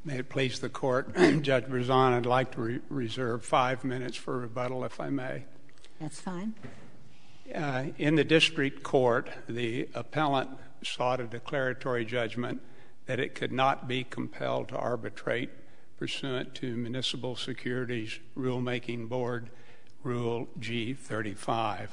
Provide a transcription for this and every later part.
May it please the Court, Judge Berzon, I'd like to reserve 5 minutes for rebuttal, if I may. That's fine. In the district court, the appellant sought a declaratory judgment that it could not be compelled to arbitrate pursuant to Municipal Securities Rulemaking Board Rule G35.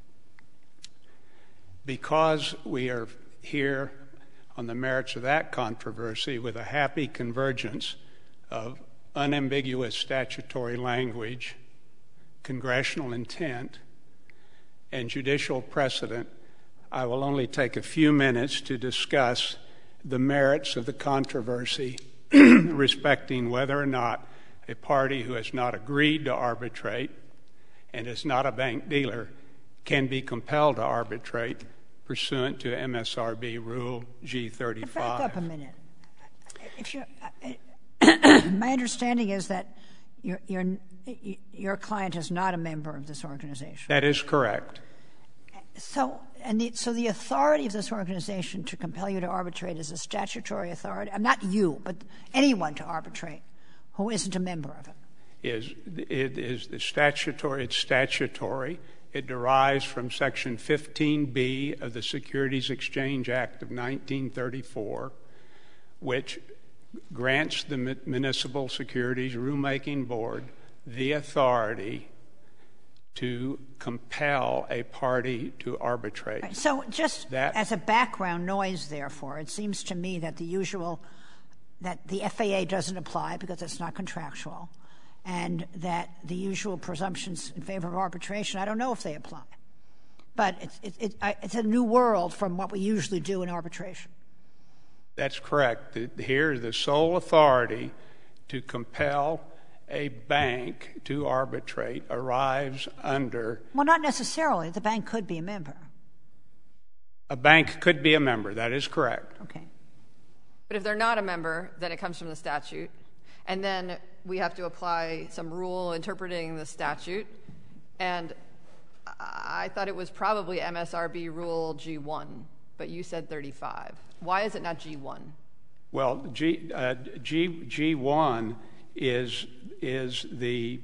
Because we are here on the merits of that controversy with a happy convergence of unambiguous statutory language, congressional intent, and judicial precedent, I will only take a few minutes to discuss the merits of the controversy respecting whether or not a party who has not agreed to arbitrate and is not a bank dealer can be compelled to arbitrate pursuant to MSRB Rule G35. Back up a minute. My understanding is that your client is not a member of this organization. That is correct. So the authority of this organization to compel you to arbitrate is a statutory authority. Not you, but anyone to arbitrate who isn't a member of it. It is the statutory. It's statutory. It derives from Section 15B of the Securities Exchange Act of 1934, which grants the Municipal Securities Rulemaking Board the authority to compel a party to arbitrate. Right. So just as a background noise, therefore, it seems to me that that the FAA doesn't apply because it's not contractual, and that the usual presumptions in favor of arbitration, I don't know if they apply. But it's a new world from what we usually do in arbitration. That's correct. Here, the sole authority to compel a bank to arbitrate arrives under... Well, not necessarily. The bank could be a member. A bank could be a member. That is correct. Okay. But if they're not a member, then it comes from the statute. And then we have to apply some rule interpreting the statute. And I thought it was probably MSRB Rule G1, but you said 35. Why is it not G1? Well, G1 is the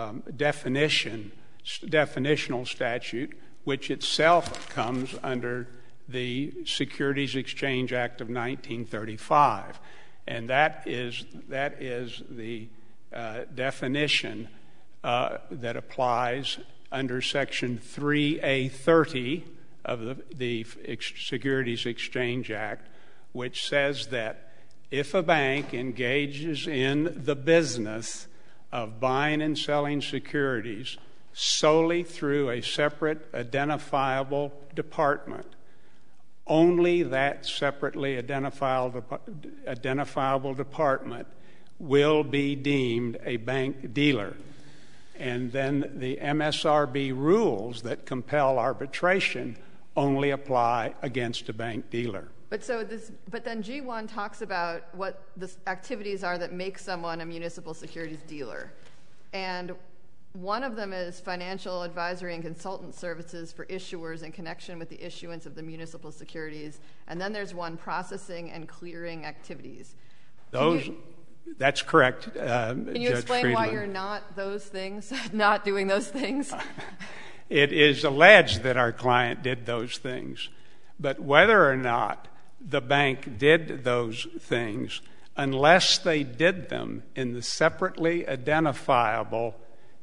definitional statute, which itself comes under the Securities Exchange Act of 1935. And that is the definition that applies under Section 3A30 of the Securities Exchange Act, which says that if a bank engages in the business of buying and selling securities solely through a separate identifiable department, only that separately identifiable department will be deemed a bank dealer. And then the MSRB rules that compel arbitration only apply against a bank dealer. But then G1 talks about what the activities are that make someone a municipal securities dealer. And one of them is financial advisory and consultant services for issuers in connection with the issuance of the municipal securities. And then there's one, processing and clearing activities. That's correct, Can you explain Friedman. why you're not those things, not doing those things? It is alleged that our client did those things. But whether or not the bank did those things, unless they did them in the separately identifiable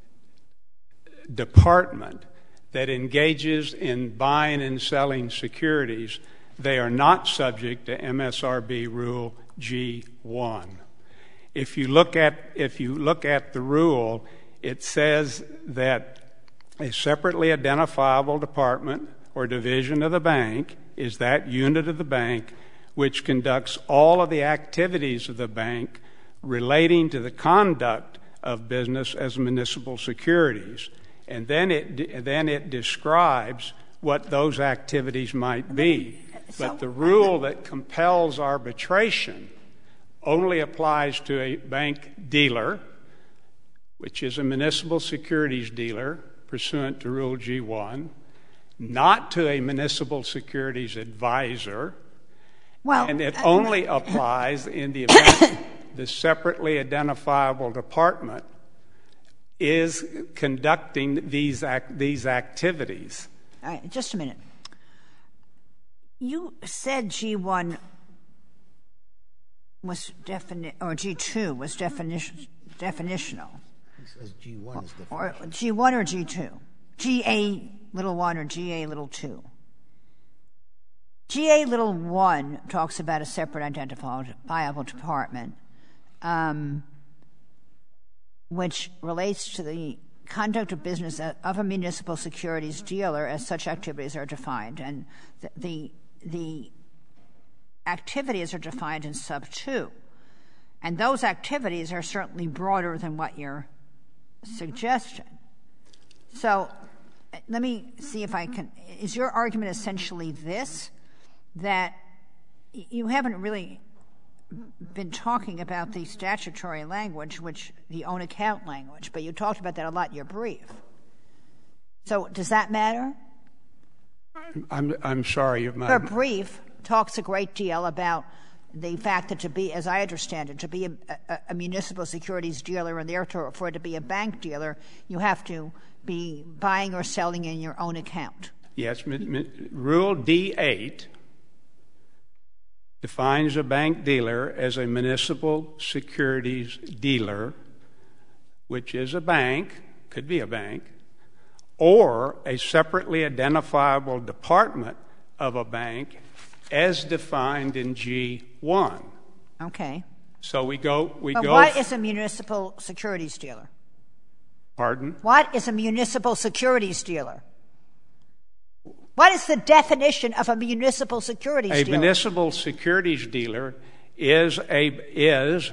department that engages in buying and selling securities, they are not subject to MSRB Rule G1. If you look at the rule, it says that a separately identifiable department or division of the bank is that unit of the bank which conducts all of the activities of the bank relating to the conduct of business as municipal securities. And then it describes what those activities might be. But the rule that compels arbitration only applies to a bank dealer, which is a municipal securities dealer pursuant to Rule G1, not to a municipal securities advisor, and it only applies in the event the separately identifiable department is conducting these activities. All right, just a minute. You said G1 was or G2 was definitional. It says G1 is definitional. Or G1 or G2? GA little 1 or GA little 2? GA little 1 talks about a separate identifiable department, which relates to the conduct of business of a municipal securities dealer as such activities are defined. And the activities are defined in sub 2. And those activities are certainly broader than what you're suggesting. So let me see if I can. Is your argument essentially this, that you haven't really been talking about the statutory language, which the own account language, but you talked about that a lot in your brief. So does that matter? I'm sorry. Your brief talks a great deal about the fact that to be, as I understand it, to be a municipal securities dealer and therefore for it to be a bank dealer, you have to be buying or selling in your own account. Yes. Rule D8 defines a bank dealer as a municipal securities dealer, which is a bank, could be a bank, or a separately identifiable department of a bank as defined in G1. Okay. So we go. What is a municipal securities dealer? Pardon? What is a municipal securities dealer? What is the definition of a municipal securities dealer? A municipal securities dealer is a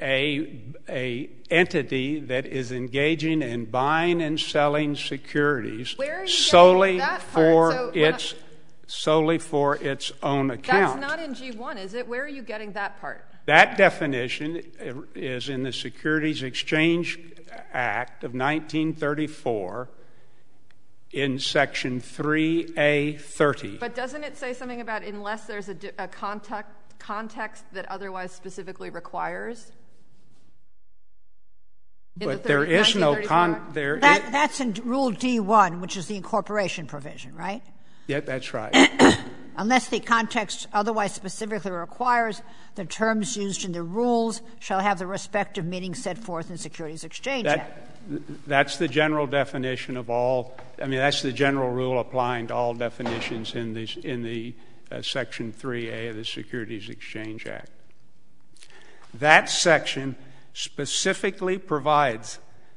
entity that is engaging in buying and selling securities solely for its own account. That's not in G1, is it? Where are you getting that part? That definition is in the Securities Exchange Act of 1934 in Section 3A30. But doesn't it say something about unless there's a context that otherwise specifically requires? But there is no That's in Rule D1, which is the incorporation provision, right? Yeah, that's right. Unless the context otherwise specifically requires, the terms used in the rules shall have the respective meaning set forth in Securities Exchange Act. That's the general definition of all. I mean, that's the general rule applying to all definitions in the Section 3A of the Securities Exchange Act. That section specifically provided,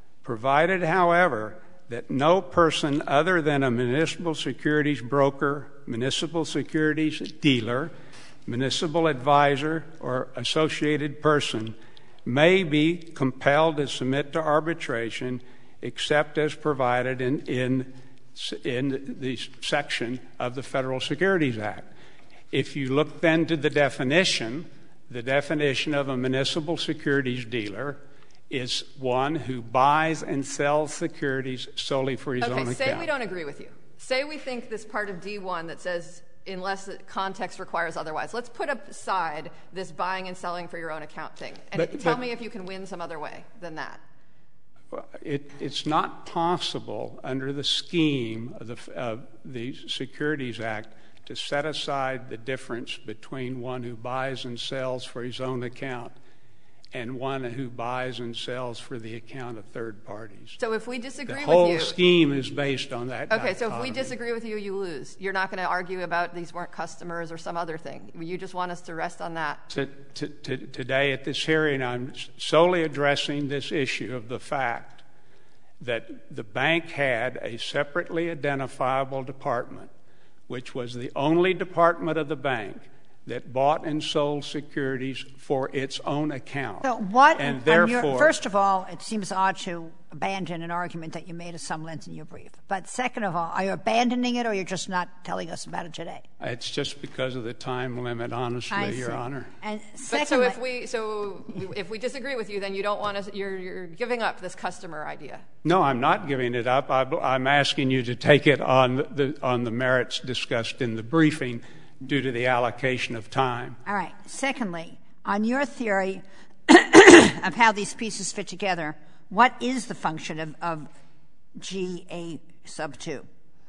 however, that no person other than a municipal securities broker, municipal securities dealer, municipal advisor, or associated person may be compelled to submit to arbitration except as provided in the section of the Federal Securities Act. If you look then to the definition of a municipal securities dealer is one who buys and sells securities solely for his own account. Okay, say we don't agree with you. Say we think this part of D1 that says unless the context requires otherwise. Let's put aside this buying and selling for your own account thing. And tell me if you can win some other way than that. It's not possible under the scheme of the Securities Act to set aside the difference between one who buys and sells for his own account and one who buys and sells for the account of third parties. So if we disagree with you... The whole scheme is based on that dichotomy. Okay, so if we disagree with you, you lose. You're not going to argue about these weren't customers or some other thing. You just want us to rest on that. Today at this hearing, I'm solely addressing this issue of the fact that the bank had a separately identifiable department, which was the only department of the bank that bought and sold securities for its own account. So what, and therefore, first of all, it seems odd to abandon an argument that you made at some length in your brief. But second of all, are you abandoning it or you're just not telling us about it today? It's just because of the time limit, honestly, Your Honor. And secondly, but if we disagree with you, then you don't want us, you're giving up this customer idea. No, I'm not giving it up. I'm asking you to take it on the merits discussed in the briefing due to the allocation of time. All right. Secondly, on your theory, of how these pieces fit together, what is the function of GA sub 2?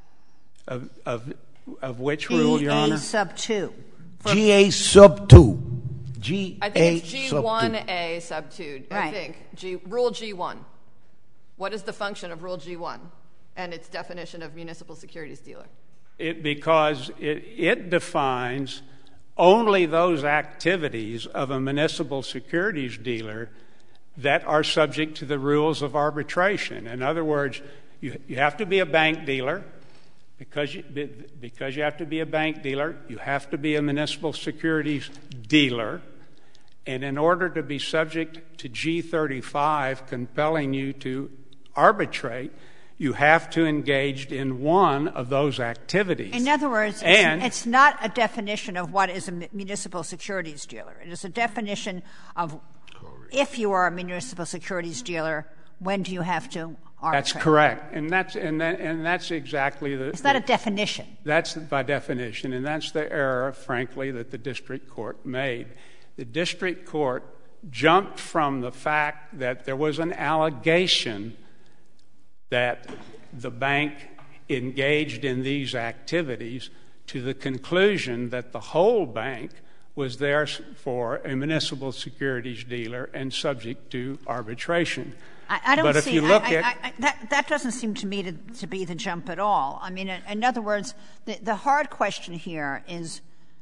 Of which rule, Your Honor? GA sub 2. GA sub 2. I think it's G1A sub 2. Right. I think. Rule G1. What is the function of Rule G1 and its definition of municipal securities dealer? Because it defines only those activities of a municipal securities dealer that are subject to the rules of arbitration. In other words, you have to be a bank dealer. Because you have to be a bank dealer, you have to be a municipal securities dealer. And in order to be subject to G35 compelling you to arbitrate, you have to engage in one of those activities. In other words, it's not a definition of what is a municipal securities dealer. It is a definition of if you are a municipal securities dealer, when do you have to arbitrate? That's correct. And that's exactly the... It's not a definition. That's by definition, and that's the error, frankly, that the district court made. The district court jumped from the fact that there was an allegation that the bank engaged in these activities to the conclusion that the whole bank was there for a municipal securities dealer and subject to arbitration. I don't but see. If you look at that doesn't seem to me to be the jump at all. I mean, in other words, the hard question here is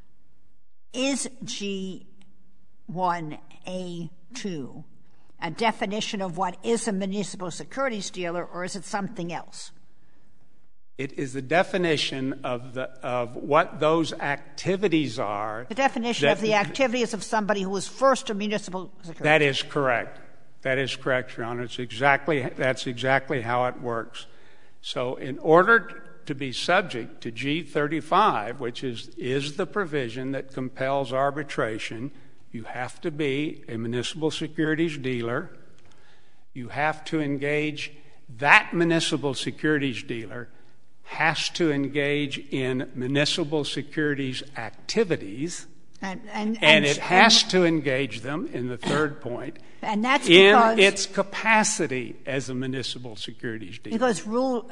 G1A2 a definition of what is a municipal securities dealer, or is it something else? It is the definition of what those activities are. The definition of the activities of somebody who was first a municipal securities. That is correct. That is correct, Your Honor. That's exactly how it works. So in order to be subject to G35, which is the provision that compels arbitration, you have to be a municipal securities dealer. You have to engage, that municipal securities dealer has to engage in municipal securities activities, and it has to engage them, in the third point, and that's in its capacity as a municipal securities dealer. Because Rule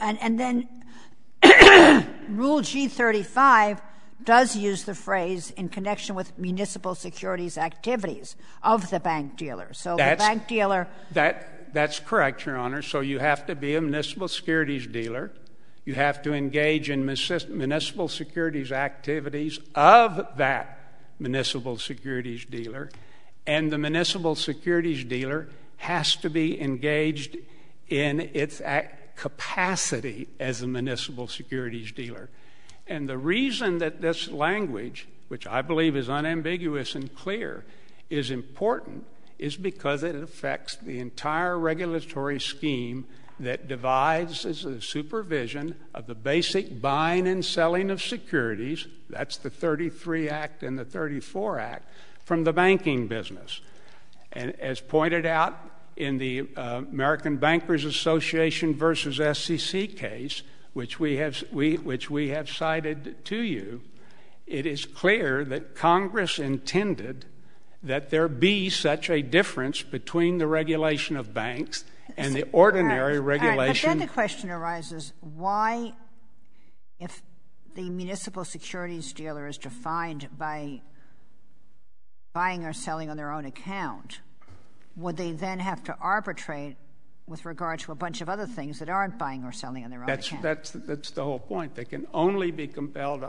G35 does use the phrase in connection with municipal securities activities of the bank dealer. So the bank dealer... That's correct, Your Honor. So you have to be a municipal securities dealer. You have to engage in municipal securities activities of that municipal securities dealer. And the municipal securities dealer has to be engaged in its capacity as a municipal securities dealer. And the reason that this language, which I believe is unambiguous and clear, is important is because it affects the entire regulatory scheme that divides the supervision of the basic buying and selling of securities, that's the 33 Act and the 34 Act, from the banking business. And as pointed out in the American Bankers Association versus SEC case, which we have cited to you, it is clear that Congress intended that there be such a difference between the regulation of banks and the ordinary regulation. But then the question arises, why, if the municipal securities dealer is defined by buying or selling on their own account, would they then have to arbitrate with regard to a bunch of other things that aren't buying or selling on their own account? That's the whole point. They can only be compelled,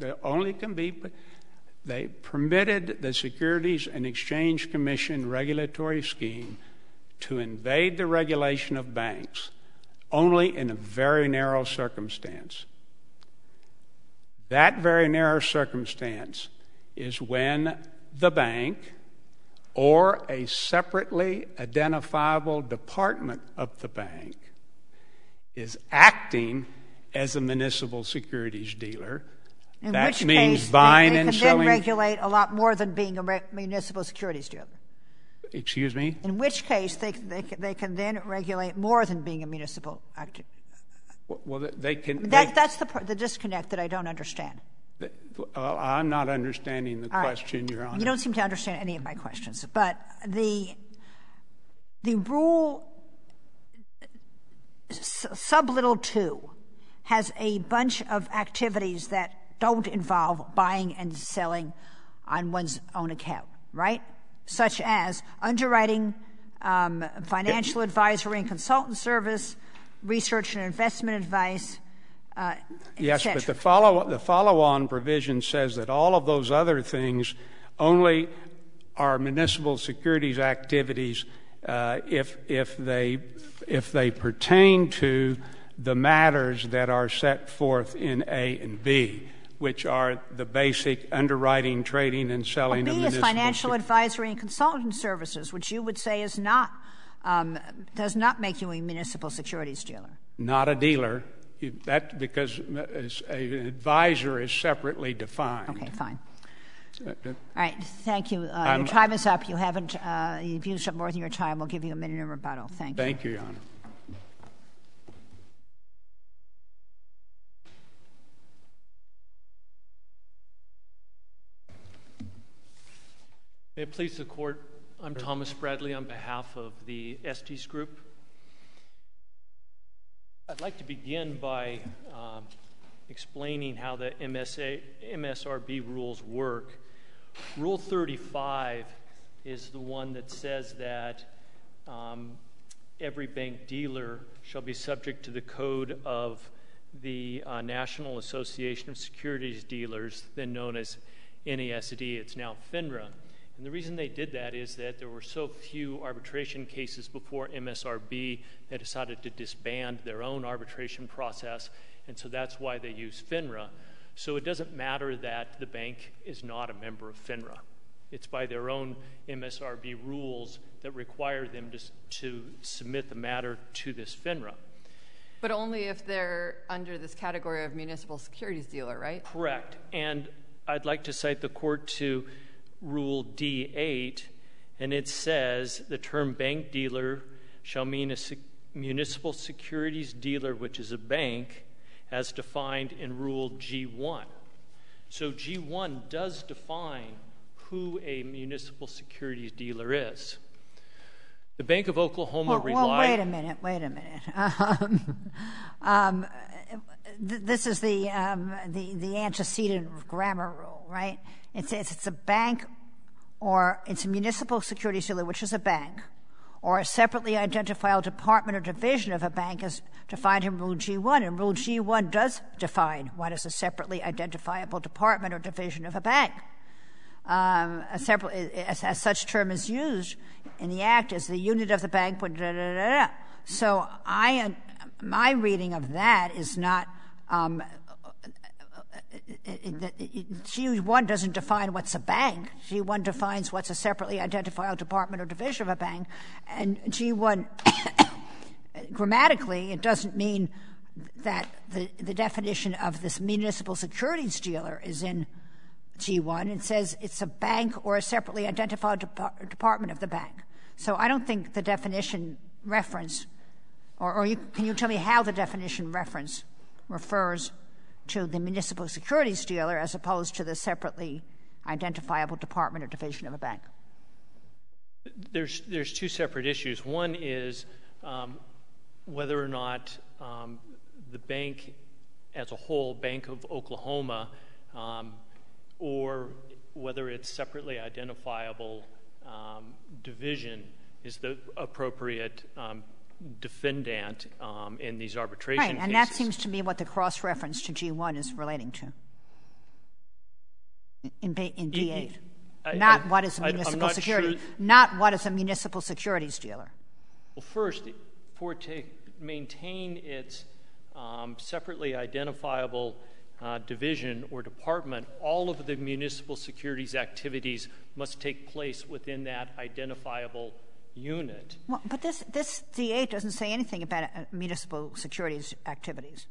they permitted the Securities and Exchange Commission regulatory scheme to invade the regulation of banks only in a very narrow circumstance. That very narrow circumstance is when the bank or a separately identifiable department of the bank is acting as a municipal securities dealer. That means buying and selling. They can then regulate a lot more than being a municipal securities dealer. Excuse me? In which case they can then regulate more than being a municipal actor. Well, they can. That's the disconnect that I don't understand. I'm not understanding the question, Your Honor. You don't seem to understand any of my questions. But the rule sublittle 2 has a bunch of activities that don't involve buying and selling on one's own account, right? Such as underwriting, financial advisory and consultant service, research and investment advice, yes, but the follow-on provision says that all of those other things only are municipal securities activities if they pertain to the matters that are set forth in A and B, which are the basic underwriting, trading, and selling of municipal B is financial advisory and consultant services, which you would say is not does not make you a municipal securities dealer. Not a dealer. That because an advisor is separately defined. Okay, fine. All right, thank you. Your time is up. You haven't you've used up more than your time. We'll give you a minute in rebuttal. Thank you. Thank you, Your Honor. May it please the Court, I'm Thomas Bradley on behalf of the Estes Group. I'd like to begin by explaining how the MSRB rules work. Rule 35 is the one that says that every bank dealer shall be subject to the code of the National Association of Securities Dealers, then known as NASD. It's now FINRA. And the reason they did that is that there were so few arbitration cases before MSRB, they decided to disband their own arbitration process, and so that's why they use FINRA. So it doesn't matter that the bank is not a member of FINRA. It's by their own MSRB rules that require them to submit the matter to this FINRA. But only if they're under this category of municipal securities dealer, right? Correct. And I'd like to cite the Court to Rule D8, and it says the term bank dealer shall mean a municipal securities dealer, which is a bank, as defined in Rule G1. So G1 does define who a municipal securities dealer is. The Bank of Oklahoma relied... Well, wait a minute. This is the antecedent grammar rule, right? It says it's a bank or it's a municipal securities dealer, which is a bank, or a separately identifiable department or division of a bank as defined in Rule G1. And Rule G1 does define what is a separately identifiable department or division of a bank. As such term is used in the Act as the unit of the bank. So my reading of that is not G1 doesn't define what's a bank. G1 defines what's a separately identifiable department or division of a bank. And G1, grammatically, it doesn't mean that the definition of this municipal securities dealer is in G1. It says it's a bank or a separately identified department of the bank. So I don't think the definition reference, can you tell me how the definition reference refers to the municipal securities dealer as opposed to the separately identifiable department or division of a bank? There's two separate issues. One is whether or not the bank as a whole, Bank of Oklahoma, or whether it's separately identifiable division is the appropriate defendant in these arbitration cases. Right, and that seems to be what the cross-reference to G1 is relating to in D8. Not what is a municipal security, not what is a municipal securities dealer. Well, first, for it to maintain its separately identifiable division or department, all of the municipal securities activities must take place within that identifiable unit. Well, but this D8 doesn't say anything about municipal securities activities.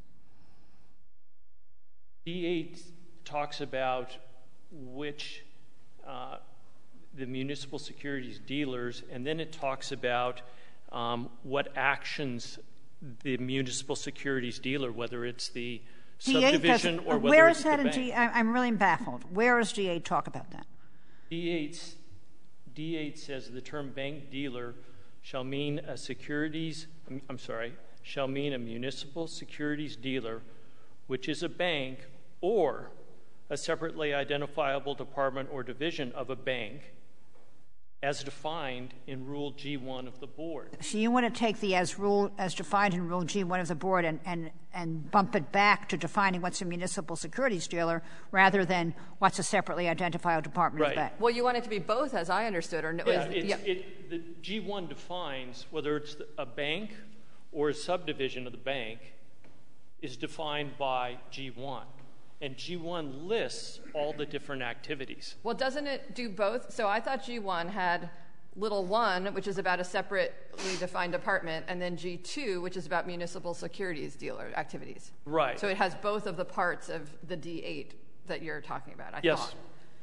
D8 talks about which the municipal securities dealers, and then it talks about what actions the municipal securities dealer, whether it's the subdivision or whether where it's is that the in bank. I'm really baffled. Where does D8 talk about that? D8 says the term bank dealer shall mean a municipal securities dealer, which is a bank or a separately identifiable department or division of a bank, as defined in Rule G1 of the board. So you want to take the as defined in Rule G1 of the board and bump it back to defining what's a municipal securities dealer rather than what's a separately identifiable department of the bank. Well, you want it to be both, as I understood, or no? The G1 defines whether it's a bank or a subdivision of the bank is defined by G1. And G1 lists all the different activities. Well, doesn't it do both? So I thought G1 had little 1, which is about a separately defined department, and then G2, which is about municipal securities dealer activities. Right. So it has both of the parts of the D8 that you're talking about, I thought.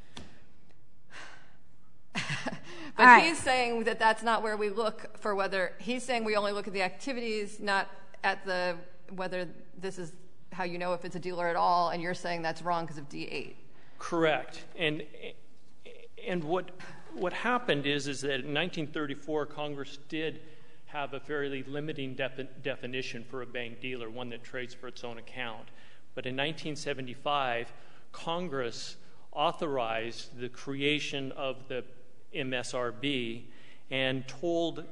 But he's saying that that's not where we look for whether — he's saying we only look at the activities, not at the whether this is how you know if it's a dealer at all, and you're saying that's wrong because of D8. Correct. And what happened is that in 1934, Congress did have a fairly limiting definition for a bank dealer, one that trades for its own account. But in 1975, Congress authorized the creation of the MSRB and told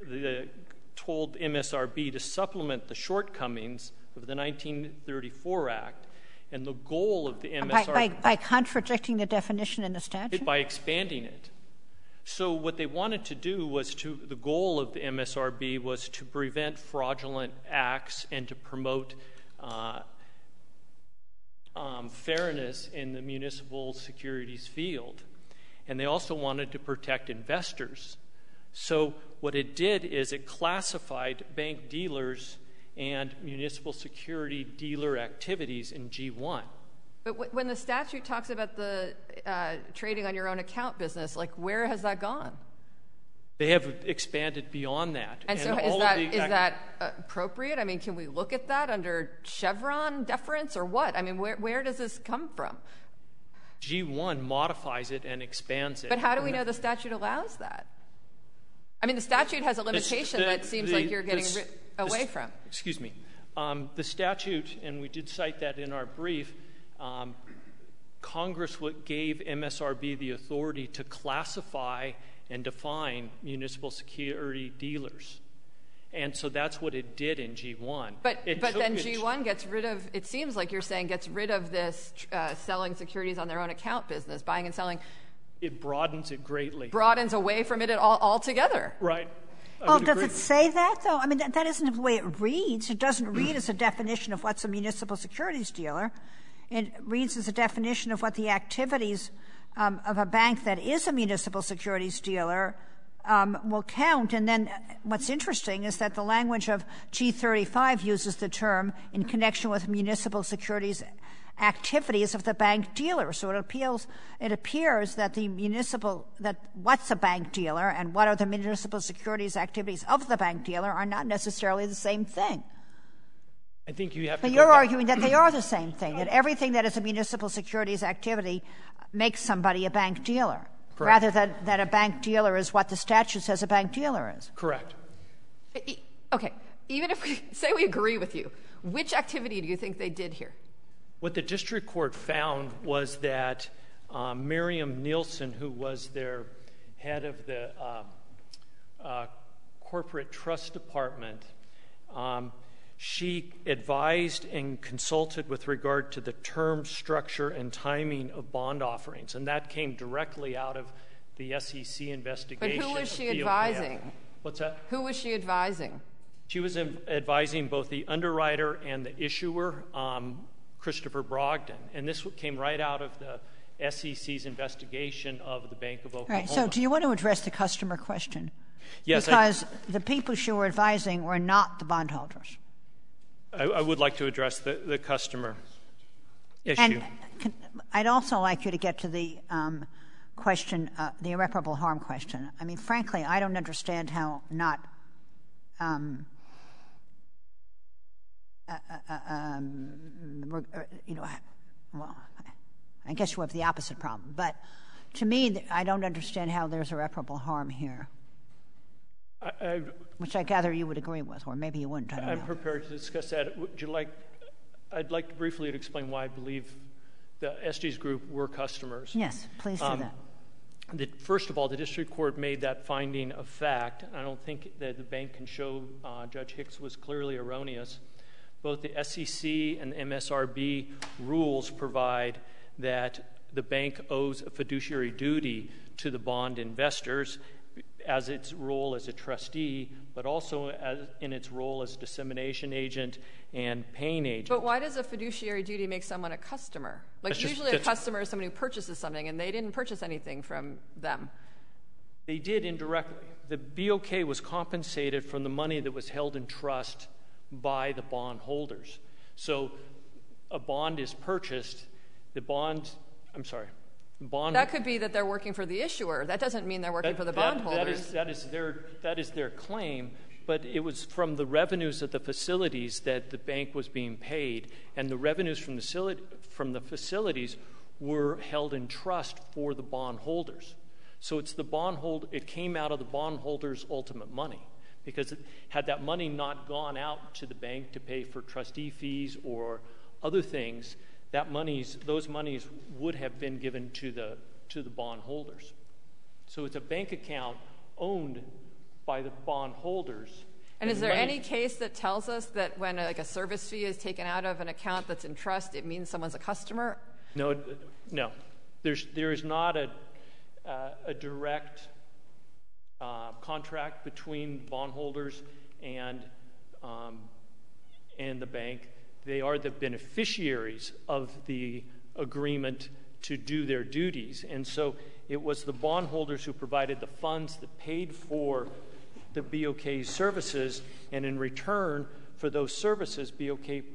MSRB to supplement the shortcomings of the 1934 Act, and the goal of the MSRB... By contradicting the definition in the statute? By expanding it. So what they wanted to do was the goal of the MSRB was to prevent fraudulent acts and to promote fairness in the municipal securities field. And they also wanted to protect investors. So what it did is it classified bank dealers and municipal security dealer activities in G1. But when the statute talks about the trading on your own account business, like, where has that gone? They have expanded beyond that. And so is that appropriate? I mean, can we look at that under Chevron deference or what? I mean, where does this come from? G1 modifies it and expands it. But how do we know the statute allows that? I mean, the statute has a limitation that seems like you're getting away from. Excuse me. The statute, and we did cite that in our brief, Congress gave MSRB the authority to classify and define municipal security dealers. And so that's what it did in G1. But then G1 gets rid of, it seems like you're saying, gets rid of this selling securities on their own account business, buying and selling. It broadens it greatly. Broadens away from it altogether. Right. Oh, does it say that, though? I mean, that isn't the way it reads. It doesn't read as a definition of what's a municipal securities dealer. It reads as a definition of what the activities of a bank that is a municipal securities dealer will count. And then what's interesting is that the language of G35 uses the term in connection with municipal securities activities of the bank dealer. So it appears that that what's a bank dealer and what are the municipal securities activities of the bank dealer are not necessarily the same thing. I think you have to. But you're arguing that they are the same thing, that everything that is a municipal securities activity makes somebody a bank dealer. Correct. Rather than that a bank dealer is what the statute says a bank dealer is. Correct. Okay. Even if we say we agree with you, which activity do you think they did here? What the district court found was that Miriam Nielsen, who was their head of the corporate trust department, she advised and consulted with regard to the term, structure, and timing of bond offerings, and that came directly out of the SEC investigation. But who was she advising? What's that? Who was she advising? She was advising both the underwriter and the issuer, Christopher Brogdon, and this came right out of the SEC's investigation of the Bank of Oklahoma. Right. So do you want to address the customer question? Yes. Because the people she were advising were not the bondholders. I would like to address the customer issue. And I'd also like you to get to the question, the irreparable harm question. I mean, frankly, I don't understand how not well, I guess you have the opposite problem. But to me, I don't understand how there's irreparable harm here. which I gather you would agree with, or maybe you wouldn't. I don't know. I'm prepared to discuss that. I'd like to briefly explain why I believe the Estes Group were customers. Yes, please do that. First of all, the district court made that finding of fact. I don't think that the bank can show Judge Hicks was clearly erroneous. Both the SEC and the MSRB rules provide that the bank owes a fiduciary duty to the bond investors as its role as a trustee, but also in its role as dissemination agent and paying agent. But why does a fiduciary duty make someone a customer? Like usually a customer is somebody who purchases something, and they didn't purchase anything from them. They did indirectly. The BOK was compensated from the money that was held in trust by the bond holders. So a bond is purchased. That could be that they're working for the issuer. That doesn't mean they're working for the bondholders. That is their claim, but it was from the revenues of the facilities that the bank was being paid, and the revenues from the facilities were held in trust for the bondholders. So it came out of the bondholders' ultimate money, because had that money not gone out to the bank to pay for trustee fees or other things, those monies would have been given to the bondholders. So it's a bank account owned by the bondholders. And is there any case that tells us that when a service fee is taken out of an account that's in trust, it means someone's a customer? No. There is not a direct contract between bondholders and the bank. They are the beneficiaries of the agreement to do their duties. And so it was the bondholders who provided the funds that paid for the BOK's services, and in return for those services, BOK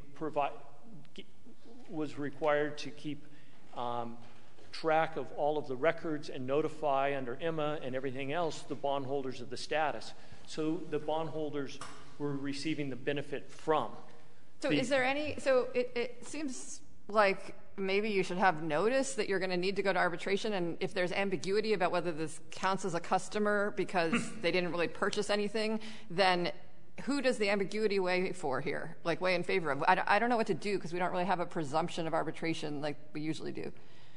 was required to keep track of all of the records and notify under Emma and everything else the bondholders of the status. So the bondholders were receiving the benefit from. So it seems like maybe you should have notice that you're going to need to go to arbitration, and if there's ambiguity about whether this counts as a customer because they didn't really purchase anything, then who does the ambiguity weigh for here, weigh in favor of? I don't know what to do because we don't really have a presumption of arbitration like we usually do.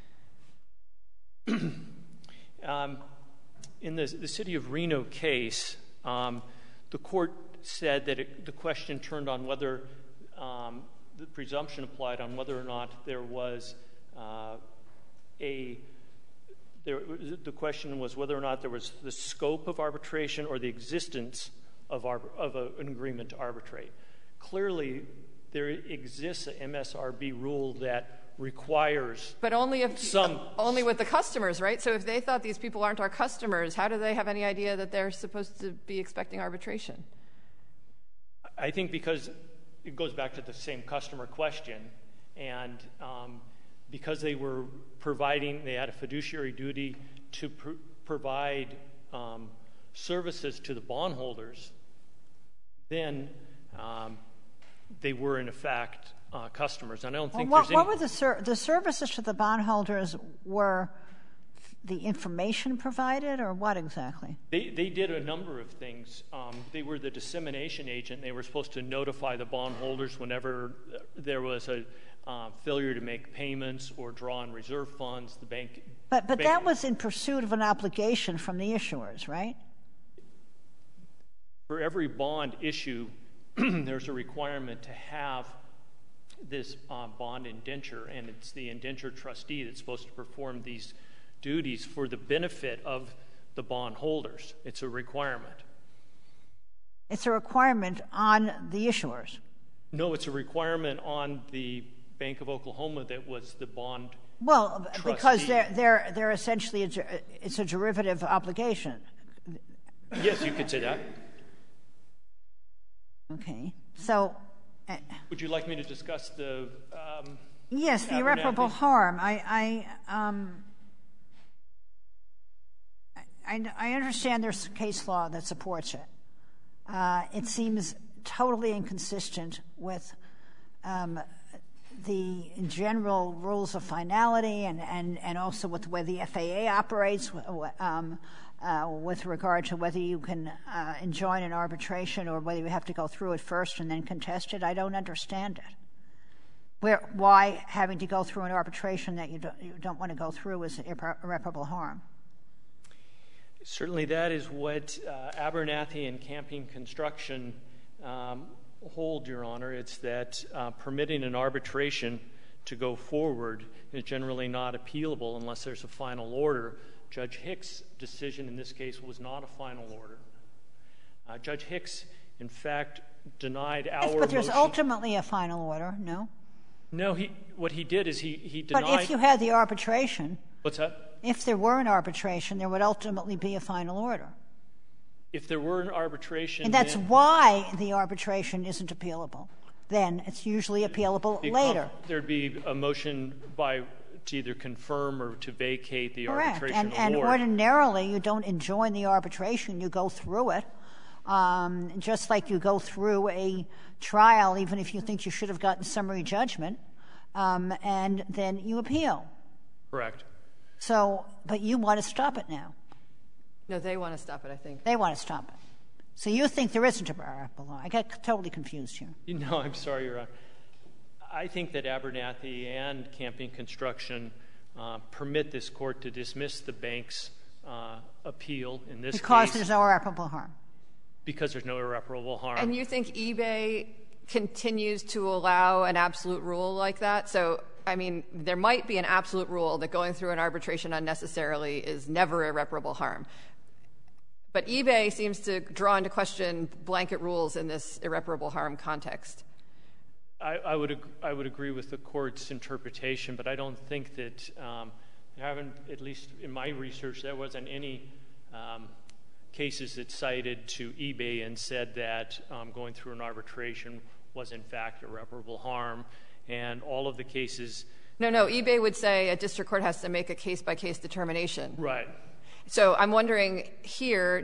In the City of Reno case, the court said that the question turned on whether the presumption applied on whether or not there was the question was whether or not there was the scope of arbitration or the existence of an agreement to arbitrate. Clearly, there exists an MSRB rule that requires but only with the customers, right? So if they thought these people aren't our customers, how do they have any idea that they're supposed to be expecting arbitration? I think because it goes back to the same customer question, and because they had a fiduciary duty to provide services to the bondholders, then they were in effect customers. And I don't think what were the services to the bondholders? Were the information provided, or what exactly? They did a number of things. They were the dissemination agent. They were supposed to notify the bondholders whenever there was a failure to make payments or draw on reserve funds. The bank. But that was in pursuit of an obligation from the issuers, right? For every bond issue, there's a requirement to have this bond indenture, and it's the indenture trustee that's supposed to perform these duties for the benefit of the bondholders. It's a requirement. It's a requirement on the issuers. No, it's a requirement on the Bank of Oklahoma that was the bond trustee. Because they're essentially it's a derivative obligation. Yes, you could say that. Okay, so. Would you like me to discuss the? Yes, the irreparable harm. I understand there's case law that supports it. It seems totally inconsistent with the general rules of finality and also with the way the FAA operates, with regard to whether you can enjoin an arbitration or whether you have to go through it first and then contest it, I don't understand it. Why having to go through an arbitration that you don't want to go through is irreparable harm? Certainly that is what Abernathy and Camping Construction hold, Your Honor. It's that permitting an arbitration to go forward is generally not appealable unless there's a final order. Judge Hicks' decision in this case was not a final order. Judge Hicks, in fact, denied our motion. But there's ultimately a final order, no? No, what he did is he denied. But if you had the arbitration. What's that? If there were an arbitration, there would ultimately be a final order. If there were an arbitration. And that's why the arbitration isn't appealable. Then it's usually appealable later. There'd be a motion to either confirm or to vacate the arbitration award. And ordinarily, you don't enjoin the arbitration. You go through it, just like you go through a trial, even if you think you should have gotten summary judgment, and then you appeal. Correct. So, but you want to stop it now. No, they want to stop it, I think. They want to stop it. So you think there isn't a irreparable law. I get totally confused here. No, I'm sorry, Your Honor. I think that Abernathy and Camping Construction permit this court to dismiss the bank's appeal in this case. Because there's no irreparable harm. Because there's no irreparable harm. And you think eBay continues to allow an absolute rule like that? So, I mean, there might be an absolute rule that going through an arbitration unnecessarily is never irreparable harm. But eBay seems to draw into question blanket rules in this irreparable harm context. I would agree with the court's interpretation, but I don't think that at least in my research, there wasn't any cases that cited to eBay and said that going through an arbitration was in fact irreparable harm. And all of the cases. No, eBay would say a district court has to make a case-by-case determination. Right. So I'm wondering here,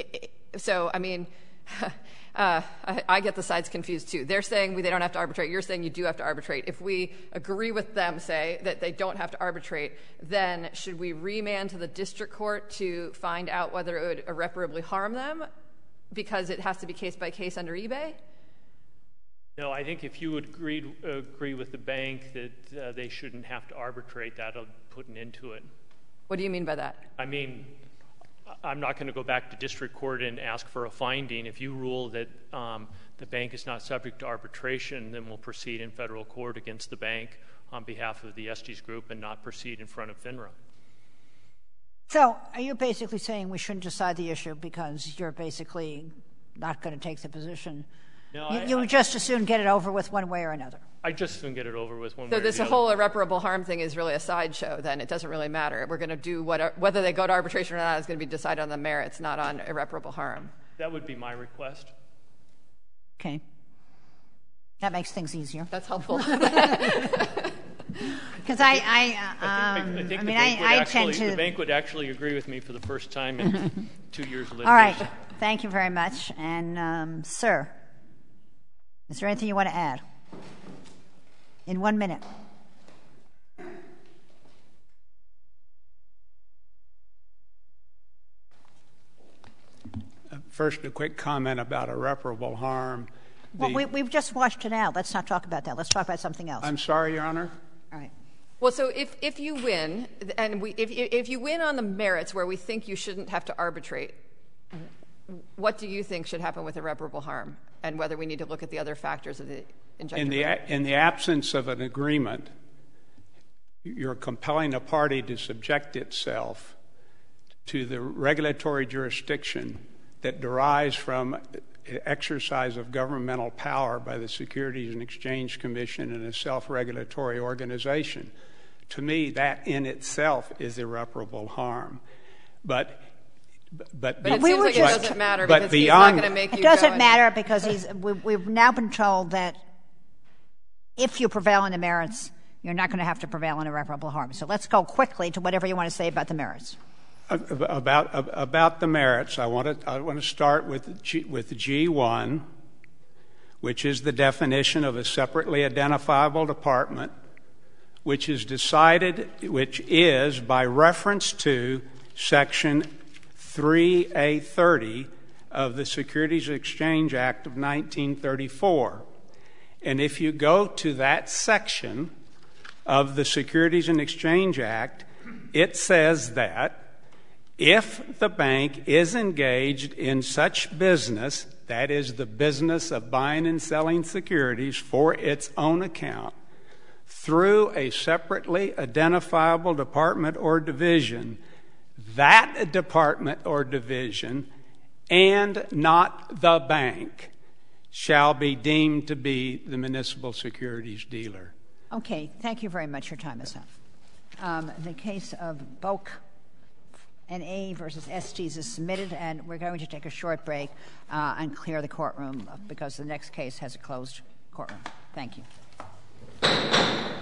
I get the sides confused too. They're saying they don't have to arbitrate. You're saying you do have to arbitrate. If we agree with them, say, that they don't have to arbitrate, then should we remand to the district court to find out whether it would irreparably harm them because it has to be case-by-case under eBay? No, I think if you would agree with the bank that they shouldn't have to arbitrate, that'll put an end to it. What do you mean by that? I mean, I'm not going to go back to district court and ask for a finding. If you rule that the bank is not subject to arbitration, then we'll proceed in federal court against the bank on behalf of the Estes Group and not proceed in front of FINRA. So are you basically saying we shouldn't decide the issue because you're basically not going to take the position? No, you would just as soon get it over with one way or another. I'd just as soon get it over with one way or the other. So this whole irreparable harm thing is really a sideshow, then. It doesn't really matter. We're going to do whether they go to arbitration or not is going to be decided on the merits, not on irreparable harm. That would be my request. Okay. That makes things easier. That's helpful. Because I think the bank would actually agree with me for the first time in 2 years of litigation. All right. Thank you very much. And, sir, is there anything you want to add? In 1 minute. First, a quick comment about irreparable harm. Well, we've just washed it out. Let's not talk about that. Let's talk about something else. I'm sorry, Your Honor. All right. Well, so if you win, and if you win on the merits where we think you shouldn't have to arbitrate, what do you think should happen with irreparable harm, and whether we need to look at the other factors of the injunctive? In the absence of an agreement, you're compelling a party to subject itself to the regulatory jurisdiction that derives from exercise of governmental power by the Securities and Exchange Commission and a self-regulatory organization. To me, that in itself is irreparable harm. But it seems like it doesn't matter because he's not going to make you go. It doesn't matter because we've now been told that if you prevail on the merits, you're not going to have to prevail on irreparable harm. So let's go quickly to whatever you want to say about the merits. About the merits, I want to start with G1, which is the definition of a separately identifiable department, which is by reference to Section 3A30 of the Securities Exchange Act of 1934. And if you go to that section of the Securities and Exchange Act, it says that if the bank is engaged in such business, that is the business of buying and selling securities for its own account, through a separately identifiable department or division, that department or division and not the bank shall be deemed to be the municipal securities dealer. Okay, thank you very much. Your time is up. The case of Bulk N.A. versus Estes is submitted, and we're going to take a short break and clear the courtroom because the next case has a closed courtroom. Thank you.